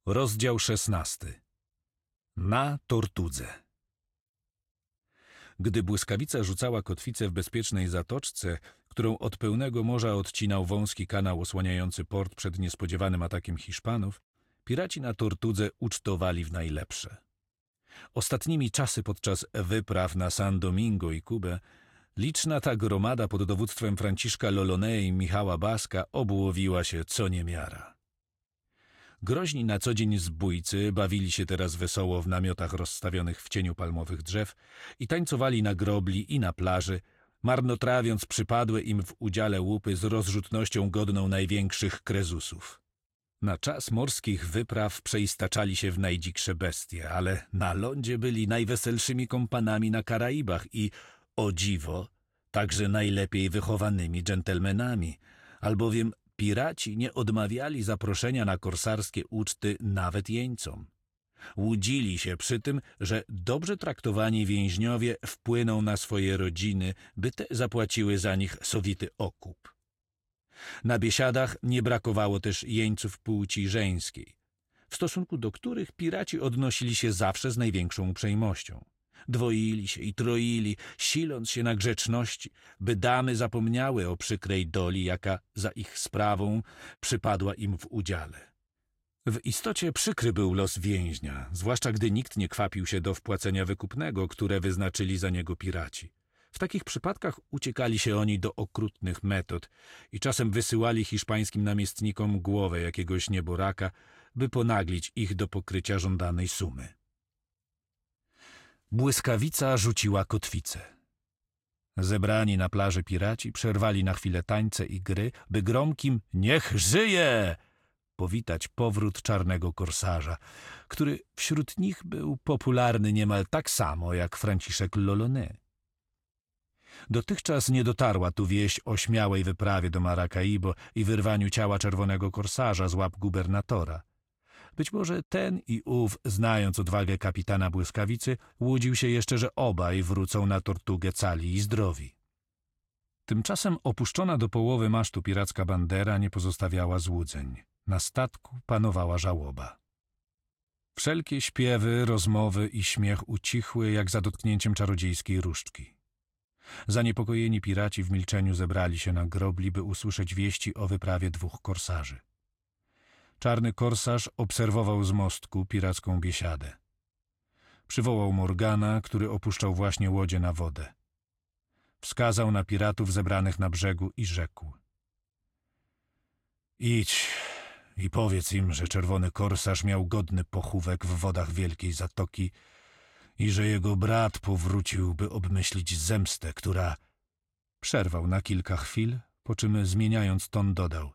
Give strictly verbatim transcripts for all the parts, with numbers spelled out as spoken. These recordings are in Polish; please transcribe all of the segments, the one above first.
Rozdział szesnasty. Na Tortudze. Gdy błyskawica rzucała kotwicę w bezpiecznej zatoczce, którą od pełnego morza odcinał wąski kanał osłaniający port przed niespodziewanym atakiem Hiszpanów, piraci na Tortudze ucztowali w najlepsze. Ostatnimi czasy podczas wypraw na San Domingo i Kubę liczna ta gromada pod dowództwem Franciszka Loloné i Michała Baska obłowiła się co niemiara. Groźni na co dzień zbójcy bawili się teraz wesoło w namiotach rozstawionych w cieniu palmowych drzew i tańcowali na grobli i na plaży, marnotrawiąc przypadłe im w udziale łupy z rozrzutnością godną największych krezusów. Na czas morskich wypraw przeistaczali się w najdziksze bestie, ale na lądzie byli najweselszymi kompanami na Karaibach i, o dziwo, także najlepiej wychowanymi dżentelmenami, albowiem piraci nie odmawiali zaproszenia na korsarskie uczty nawet jeńcom. Łudzili się przy tym, że dobrze traktowani więźniowie wpłyną na swoje rodziny, by te zapłaciły za nich sowity okup. Na biesiadach nie brakowało też jeńców płci żeńskiej, w stosunku do których piraci odnosili się zawsze z największą uprzejmością. Dwoili się i troili, siląc się na grzeczności, by damy zapomniały o przykrej doli, jaka za ich sprawą przypadła im w udziale. W istocie przykry był los więźnia, zwłaszcza gdy nikt nie kwapił się do wpłacenia wykupnego, które wyznaczyli za niego piraci. W takich przypadkach uciekali się oni do okrutnych metod i czasem wysyłali hiszpańskim namiestnikom głowę jakiegoś nieboraka, by ponaglić ich do pokrycia żądanej sumy. Błyskawica rzuciła kotwicę. Zebrani na plaży piraci przerwali na chwilę tańce i gry, by gromkim „Niech żyje!” powitać powrót czarnego korsarza, który wśród nich był popularny niemal tak samo jak Franciszek Loloné. Dotychczas nie dotarła tu wieść o śmiałej wyprawie do Maracaibo i wyrwaniu ciała czerwonego korsarza z łap gubernatora. Być może ten i ów, znając odwagę kapitana Błyskawicy, łudził się jeszcze, że obaj wrócą na Tortugę cali i zdrowi. Tymczasem opuszczona do połowy masztu piracka bandera nie pozostawiała złudzeń. Na statku panowała żałoba. Wszelkie śpiewy, rozmowy i śmiech ucichły jak za dotknięciem czarodziejskiej różdżki. Zaniepokojeni piraci w milczeniu zebrali się na grobli, by usłyszeć wieści o wyprawie dwóch korsarzy. Czarny korsarz obserwował z mostku piracką biesiadę. Przywołał Morgana, który opuszczał właśnie łodzie na wodę. Wskazał na piratów zebranych na brzegu i rzekł: „Idź i powiedz im, że czerwony korsarz miał godny pochówek w wodach Wielkiej Zatoki i że jego brat powrócił, by obmyślić zemstę, która...” Przerwał na kilka chwil, po czym zmieniając ton dodał: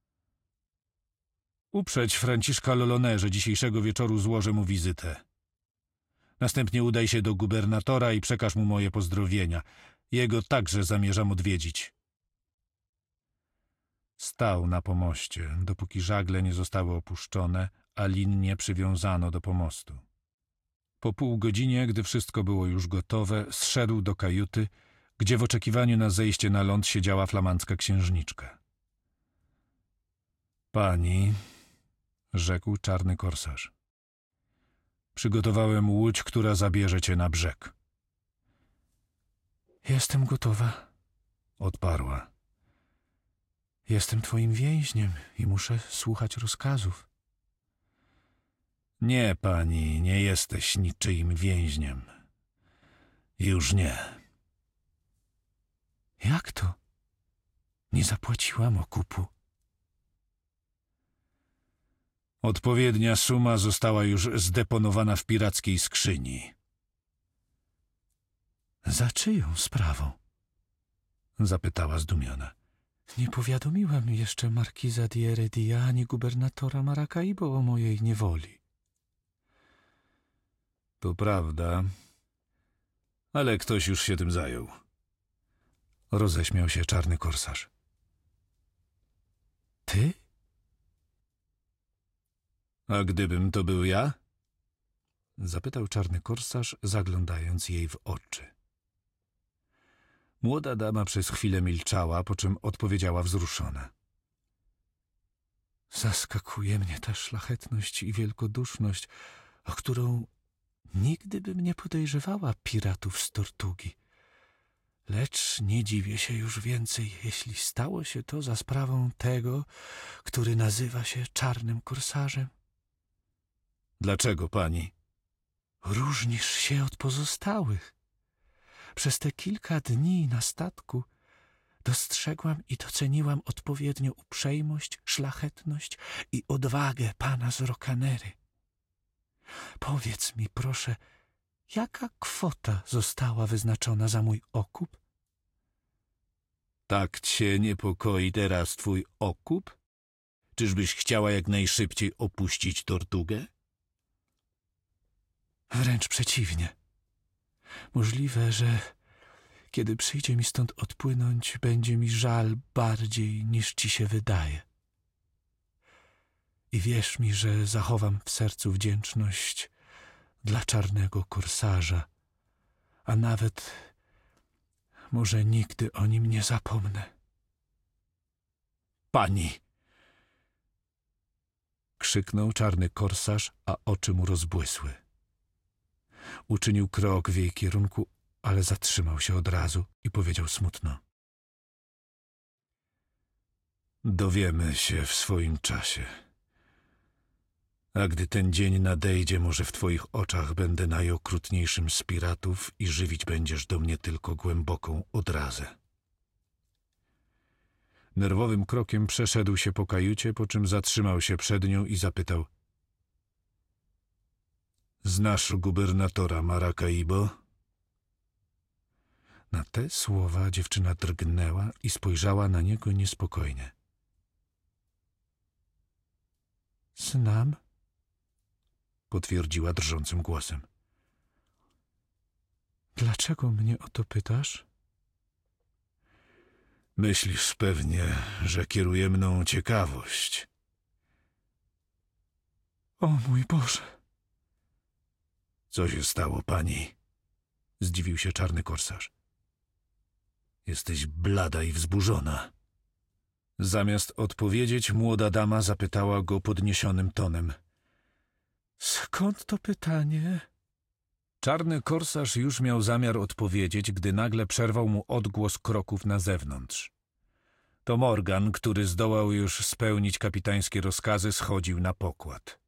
„Uprzeć Franciszka Loloné, że dzisiejszego wieczoru złożę mu wizytę. Następnie udaj się do gubernatora i przekaż mu moje pozdrowienia. Jego także zamierzam odwiedzić.” Stał na pomoście, dopóki żagle nie zostały opuszczone, a lin nie przywiązano do pomostu. Po pół godzinie, gdy wszystko było już gotowe, zszedł do kajuty, gdzie w oczekiwaniu na zejście na ląd siedziała flamandzka księżniczka. „Pani”, rzekł czarny korsarz, „przygotowałem łódź, która zabierze cię na brzeg.” „Jestem gotowa”, odparła. „Jestem twoim więźniem i muszę słuchać rozkazów”. „Nie, pani, nie jesteś niczyim więźniem. Już nie”. „Jak to? Nie zapłaciłam okupu”. „Odpowiednia suma została już zdeponowana w pirackiej skrzyni”. „Za czyją sprawą?” zapytała zdumiona. „Nie powiadomiłam jeszcze markiza di Heredia ani gubernatora Maracaibo o mojej niewoli”. „To prawda, ale ktoś już się tym zajął”, roześmiał się czarny korsarz. „Ty?” „A gdybym to był ja?” zapytał czarny korsarz, zaglądając jej w oczy. Młoda dama przez chwilę milczała, po czym odpowiedziała wzruszona: Zaskakuje mnie ta szlachetność i wielkoduszność, o którą nigdy bym nie podejrzewała piratów z Tortugi. Lecz nie dziwię się już więcej, jeśli stało się to za sprawą tego, który nazywa się czarnym korsarzem. Dlaczego pani? Różnisz się od pozostałych. Przez te kilka dni na statku dostrzegłam i doceniłam odpowiednio uprzejmość, szlachetność i odwagę pana z Rokanery. Powiedz mi, proszę, jaka kwota została wyznaczona za mój okup? Tak cię niepokoi teraz twój okup? Czyżbyś chciała jak najszybciej opuścić Tortugę? Wręcz przeciwnie. Możliwe, że kiedy przyjdzie mi stąd odpłynąć, będzie mi żal bardziej niż ci się wydaje. I wierz mi, że zachowam w sercu wdzięczność dla czarnego korsarza, a nawet może nigdy o nim nie zapomnę. Pani! Krzyknął czarny korsarz, a oczy mu rozbłysły. Uczynił krok w jej kierunku, ale zatrzymał się od razu i powiedział smutno. Dowiemy się w swoim czasie. A gdy ten dzień nadejdzie, może w twoich oczach będę najokrutniejszym z piratów i żywić będziesz do mnie tylko głęboką odrazę. Nerwowym krokiem przeszedł się po kajucie, po czym zatrzymał się przed nią i zapytał. Znasz gubernatora Maracaibo? Na te słowa dziewczyna drgnęła i spojrzała na niego niespokojnie. Znam, potwierdziła drżącym głosem. Dlaczego mnie o to pytasz? Myślisz pewnie, że kieruje mną ciekawość. O mój Boże! Co się stało, pani? Zdziwił się czarny korsarz. Jesteś blada i wzburzona. Zamiast odpowiedzieć, młoda dama zapytała go podniesionym tonem. Skąd to pytanie? Czarny korsarz już miał zamiar odpowiedzieć, gdy nagle przerwał mu odgłos kroków na zewnątrz. To Morgan, który zdołał już spełnić kapitańskie rozkazy, schodził na pokład.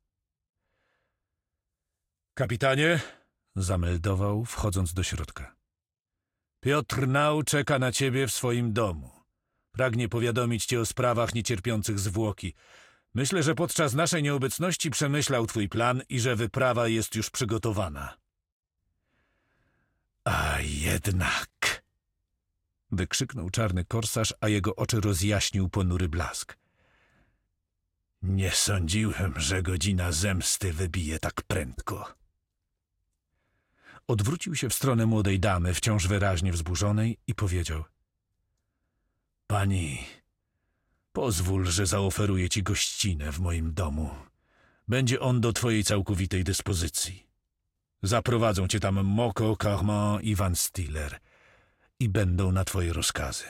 Kapitanie, zameldował, wchodząc do środka. Piotr Nau czeka na ciebie w swoim domu. Pragnie powiadomić cię o sprawach niecierpiących zwłoki. Myślę, że podczas naszej nieobecności przemyślał twój plan i że wyprawa jest już przygotowana. A jednak... wykrzyknął czarny korsarz, a jego oczy rozjaśnił ponury blask. Nie sądziłem, że godzina zemsty wybije tak prędko. Odwrócił się w stronę młodej damy, wciąż wyraźnie wzburzonej, i powiedział. Pani, pozwól, że zaoferuję ci gościnę w moim domu. Będzie on do twojej całkowitej dyspozycji. Zaprowadzą cię tam Moko, Carman i Van Stiller i będą na twoje rozkazy.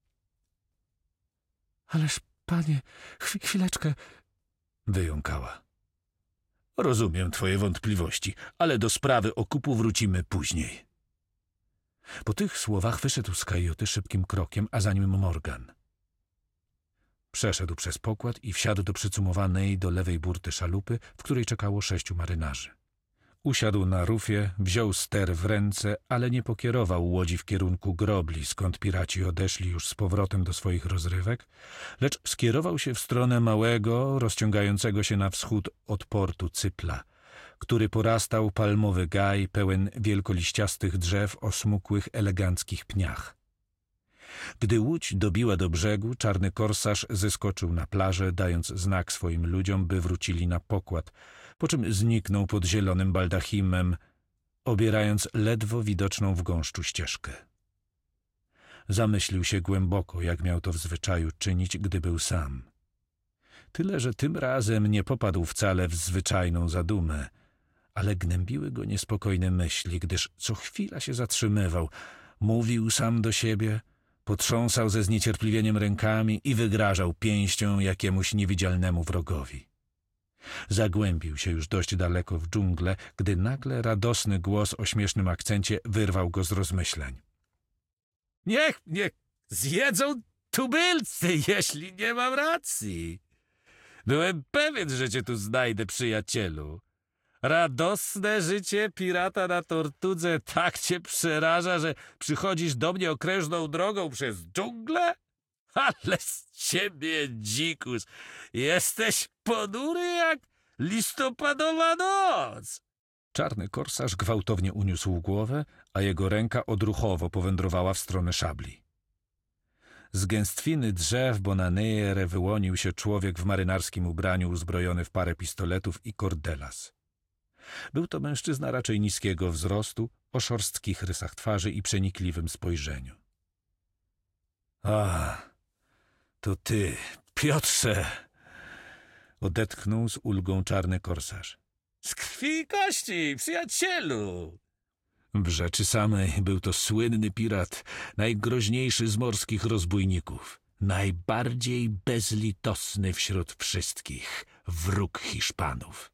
Ależ, panie, chw chwileczkę, wyjąkała. Rozumiem twoje wątpliwości, ale do sprawy okupu wrócimy później. Po tych słowach wyszedł z kajuty szybkim krokiem, a za nim Morgan. Przeszedł przez pokład i wsiadł do przycumowanej do lewej burty szalupy, w której czekało sześciu marynarzy. Usiadł na rufie, wziął ster w ręce, ale nie pokierował łodzi w kierunku grobli, skąd piraci odeszli już z powrotem do swoich rozrywek, lecz skierował się w stronę małego, rozciągającego się na wschód od portu Cypla, który porastał palmowy gaj pełen wielkoliściastych drzew o smukłych, eleganckich pniach. Gdy łódź dobiła do brzegu, czarny korsarz zeskoczył na plażę, dając znak swoim ludziom, by wrócili na pokład, po czym zniknął pod zielonym baldachimem, obierając ledwo widoczną w gąszczu ścieżkę. Zamyślił się głęboko, jak miał to w zwyczaju czynić, gdy był sam. Tyle, że tym razem nie popadł wcale w zwyczajną zadumę, ale gnębiły go niespokojne myśli, gdyż co chwila się zatrzymywał, mówił sam do siebie, Potrząsał ze zniecierpliwieniem rękami i wygrażał pięścią jakiemuś niewidzialnemu wrogowi. Zagłębił się już dość daleko w dżunglę, gdy nagle radosny głos o śmiesznym akcencie wyrwał go z rozmyśleń. Niech mnie zjedzą tubylcy, jeśli nie mam racji. Byłem pewien, że cię tu znajdę, przyjacielu. Radosne życie pirata na Tortudze tak cię przeraża, że przychodzisz do mnie okrężną drogą przez dżunglę? Ale z ciebie, dzikus, jesteś ponury jak listopadowa noc. Czarny korsarz gwałtownie uniósł głowę, a jego ręka odruchowo powędrowała w stronę szabli. Z gęstwiny drzew Bonanere wyłonił się człowiek w marynarskim ubraniu uzbrojony w parę pistoletów i kordelas. Był to mężczyzna raczej niskiego wzrostu, o szorstkich rysach twarzy i przenikliwym spojrzeniu. — A, to ty, Piotrze! — odetchnął z ulgą czarny korsarz. — Z krwi i kości, przyjacielu! W rzeczy samej był to słynny pirat, najgroźniejszy z morskich rozbójników, najbardziej bezlitosny wśród wszystkich, wróg Hiszpanów.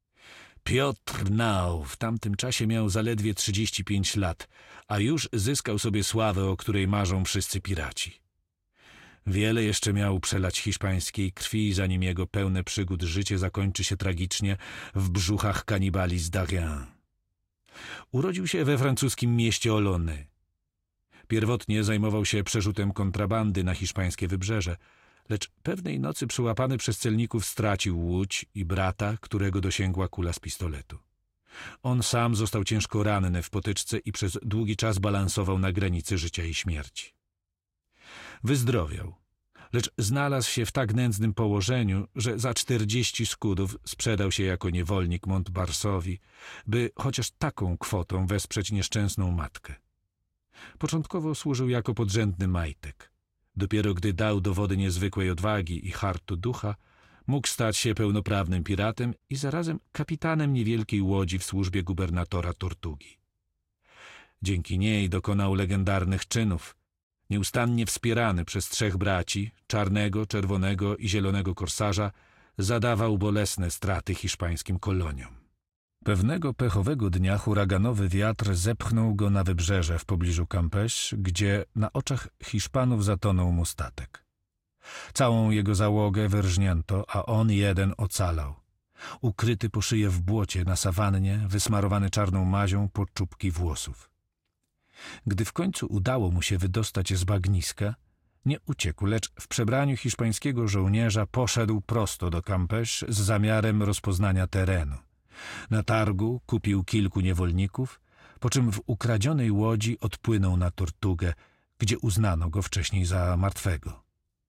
Piotr Nau w tamtym czasie miał zaledwie trzydzieści pięć lat, a już zyskał sobie sławę, o której marzą wszyscy piraci. Wiele jeszcze miał przelać hiszpańskiej krwi, zanim jego pełne przygód życie zakończy się tragicznie w brzuchach kanibali z Darien. Urodził się we francuskim mieście Olony. Pierwotnie zajmował się przerzutem kontrabandy na hiszpańskie wybrzeże, lecz pewnej nocy przyłapany przez celników stracił łódź i brata, którego dosięgła kula z pistoletu. On sam został ciężko ranny w potyczce i przez długi czas balansował na granicy życia i śmierci. Wyzdrowiał, lecz znalazł się w tak nędznym położeniu, że za czterdzieści skudów sprzedał się jako niewolnik Montbarsowi, by chociaż taką kwotą wesprzeć nieszczęsną matkę. Początkowo służył jako podrzędny majtek. Dopiero gdy dał dowody niezwykłej odwagi i hartu ducha, mógł stać się pełnoprawnym piratem i zarazem kapitanem niewielkiej łodzi w służbie gubernatora Tortugi. Dzięki niej dokonał legendarnych czynów, nieustannie wspierany przez trzech braci, czarnego, czerwonego i zielonego korsarza, zadawał bolesne straty hiszpańskim koloniom. Pewnego pechowego dnia huraganowy wiatr zepchnął go na wybrzeże w pobliżu Campeche, gdzie na oczach Hiszpanów zatonął mu statek. Całą jego załogę wyrżnięto, a on jeden ocalał. Ukryty po szyję w błocie na sawannie, wysmarowany czarną mazią po czubki włosów. Gdy w końcu udało mu się wydostać z bagniska, nie uciekł, lecz w przebraniu hiszpańskiego żołnierza poszedł prosto do Campeche z zamiarem rozpoznania terenu. Na targu kupił kilku niewolników, po czym w ukradzionej łodzi odpłynął na Tortugę, gdzie uznano go wcześniej za martwego.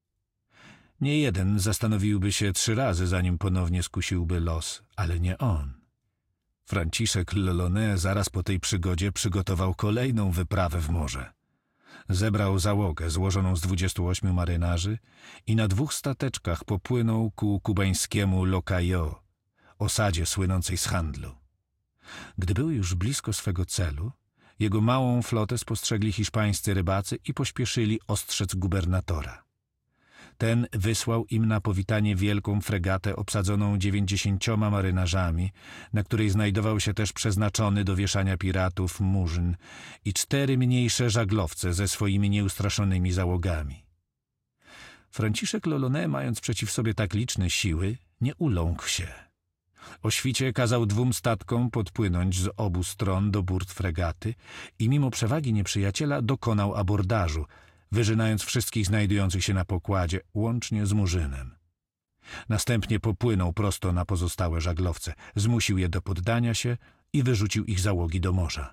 Nie jeden zastanowiłby się trzy razy, zanim ponownie skusiłby los, ale nie on. Franciszek L'Olonnais zaraz po tej przygodzie przygotował kolejną wyprawę w morze. Zebrał załogę złożoną z dwudziestu ośmiu marynarzy i na dwóch stateczkach popłynął ku kubańskiemu Locayo, osadzie słynącej z handlu. Gdy był już blisko swego celu, jego małą flotę spostrzegli hiszpańscy rybacy i pośpieszyli ostrzec gubernatora. Ten wysłał im na powitanie wielką fregatę obsadzoną dziewięćdziesięcioma marynarzami, na której znajdował się też przeznaczony do wieszania piratów murzyn i cztery mniejsze żaglowce ze swoimi nieustraszonymi załogami. Franciszek L'Olonnais, mając przeciw sobie tak liczne siły, nie uląkł się. O świcie kazał dwóm statkom podpłynąć z obu stron do burt fregaty i mimo przewagi nieprzyjaciela dokonał abordażu, wyżynając wszystkich znajdujących się na pokładzie, łącznie z murzynem. Następnie popłynął prosto na pozostałe żaglowce, zmusił je do poddania się i wyrzucił ich załogi do morza.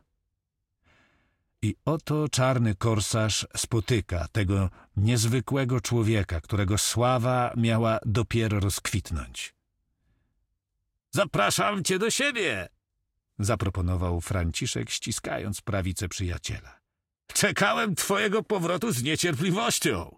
I oto czarny korsarz spotyka tego niezwykłego człowieka, którego sława miała dopiero rozkwitnąć. Zapraszam cię do siebie, zaproponował Franciszek, ściskając prawicę przyjaciela. Czekałem twojego powrotu z niecierpliwością.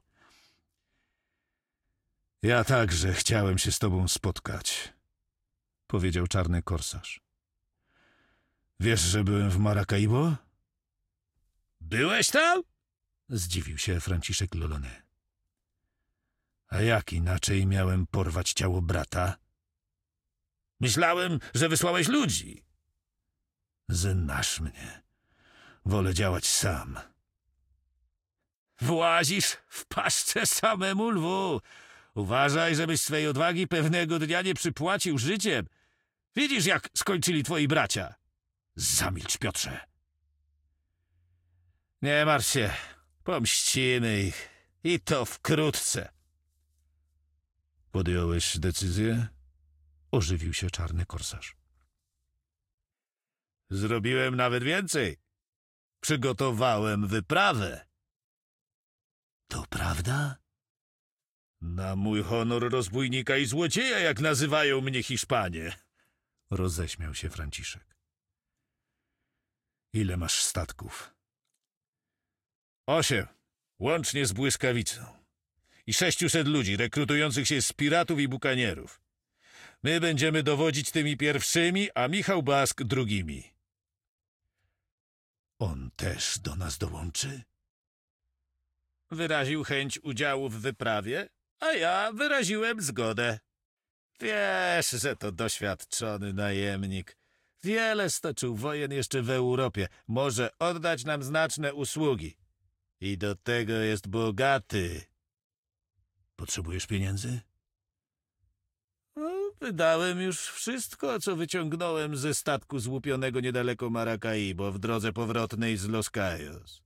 Ja także chciałem się z tobą spotkać, powiedział czarny korsarz. Wiesz, że byłem w Maracaibo? Byłeś tam? Zdziwił się Franciszek Lolone. A jak inaczej miałem porwać ciało brata? Myślałem, że wysłałeś ludzi. Znasz mnie. Wolę działać sam. Włazisz w paszczę samemu lwu. Uważaj, żebyś swej odwagi pewnego dnia nie przypłacił życiem. Widzisz, jak skończyli twoi bracia. Zamilcz, Piotrze. Nie martw się. Pomścimy ich. I to wkrótce. Podjąłeś decyzję? Ożywił się czarny korsarz. Zrobiłem nawet więcej. Przygotowałem wyprawę. To prawda? Na mój honor rozbójnika i złodzieja, jak nazywają mnie Hiszpanie. Roześmiał się Franciszek. Ile masz statków? Osiem, łącznie z błyskawicą. I sześciuset ludzi rekrutujących się z piratów i bukanierów. My będziemy dowodzić tymi pierwszymi, a Michał Bask drugimi. On też do nas dołączy? Wyraził chęć udziału w wyprawie, a ja wyraziłem zgodę. Wiesz, że to doświadczony najemnik. Wiele stoczył wojen jeszcze w Europie. Może oddać nam znaczne usługi. I do tego jest bogaty. Potrzebujesz pieniędzy? No, wydałem już wszystko, co wyciągnąłem ze statku złupionego niedaleko Maracaibo w drodze powrotnej z Los Cayos.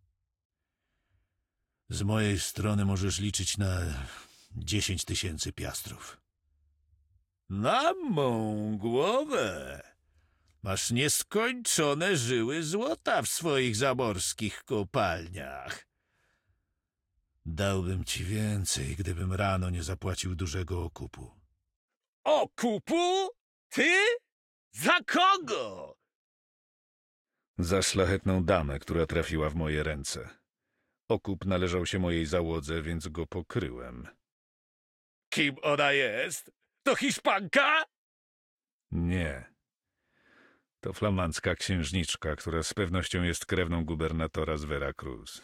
Z mojej strony możesz liczyć na dziesięć tysięcy piastrów. Na mą głowę! Masz nieskończone żyły złota w swoich zamorskich kopalniach. Dałbym ci więcej, gdybym rano nie zapłacił dużego okupu. Okupu? Ty? Za kogo? Za szlachetną damę, która trafiła w moje ręce. Okup należał się mojej załodze, więc go pokryłem. Kim ona jest? To Hiszpanka? Nie. To flamandzka księżniczka, która z pewnością jest krewną gubernatora z Veracruz.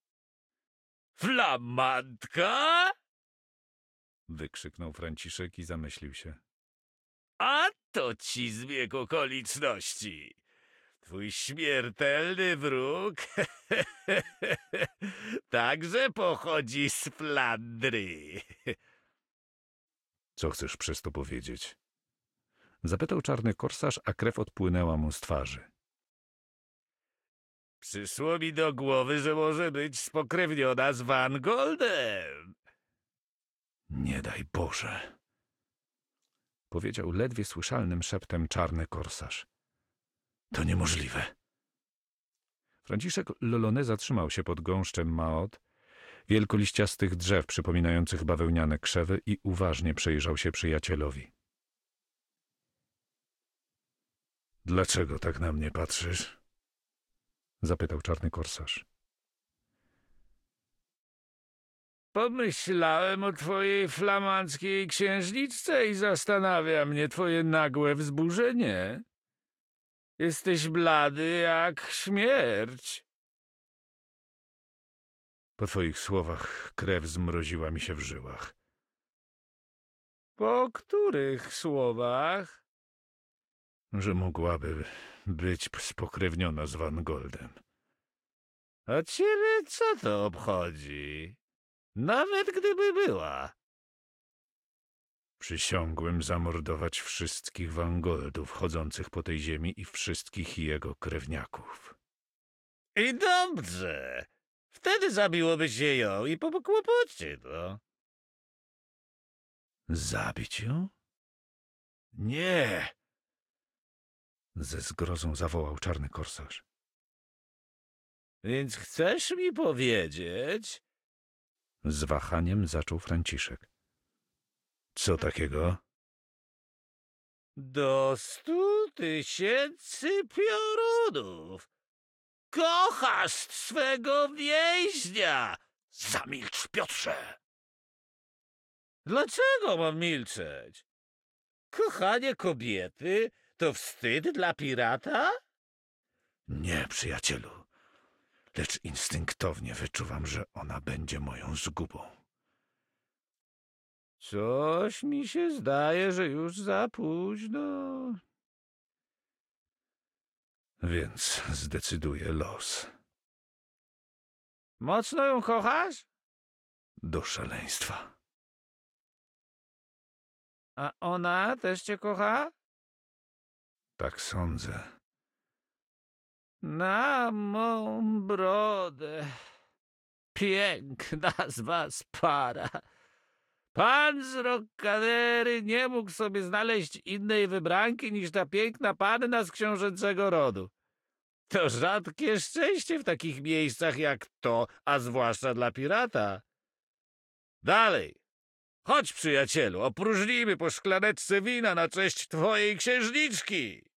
Flamantka? Wykrzyknął Franciszek i zamyślił się. A to ci zbieg okoliczności. Twój śmiertelny wróg także pochodzi z Flandry. Co chcesz przez to powiedzieć? Zapytał czarny korsarz, a krew odpłynęła mu z twarzy. Przyszło mi do głowy, że może być spokrewniona z Van Goldem. Nie daj Boże! Powiedział ledwie słyszalnym szeptem czarny korsarz. To niemożliwe. Franciszek Lolone zatrzymał się pod gąszczem Maot, wielkoliściastych drzew przypominających bawełniane krzewy i uważnie przyjrzał się przyjacielowi. Dlaczego tak na mnie patrzysz? Zapytał czarny korsarz. Pomyślałem o twojej flamandzkiej księżniczce i zastanawia mnie twoje nagłe wzburzenie. Jesteś blady jak śmierć. Po twoich słowach krew zmroziła mi się w żyłach. Po których słowach? Że mogłaby być spokrewniona z Van Goldem. A ciebie co to obchodzi? Nawet gdyby była. Przysiągłem zamordować wszystkich Van Goldów chodzących po tej ziemi i wszystkich jego krewniaków. I dobrze. Wtedy zabiłoby się ją i po kłopocie, no. Zabić ją? Nie! Ze zgrozą zawołał czarny korsarz. Więc chcesz mi powiedzieć? Z wahaniem zaczął Franciszek. Co takiego? Do stu tysięcy piorunów. Kochasz swego więźnia. Zamilcz, Piotrze! Dlaczego mam milczeć? Kochanie kobiety to wstyd dla pirata? Nie, przyjacielu. lecz instynktownie wyczuwam, że ona będzie moją zgubą. Coś mi się zdaje, że już za późno. Więc zdecyduje los. Mocno ją kochasz? Do szaleństwa. A ona też cię kocha? Tak sądzę. Na mą brodę. Piękna z was para. Pan z Rockadery nie mógł sobie znaleźć innej wybranki niż ta piękna panna z książęcego rodu. To rzadkie szczęście w takich miejscach jak to, a zwłaszcza dla pirata. Dalej. Chodź, przyjacielu, opróżnijmy po szklaneczce wina na cześć twojej księżniczki.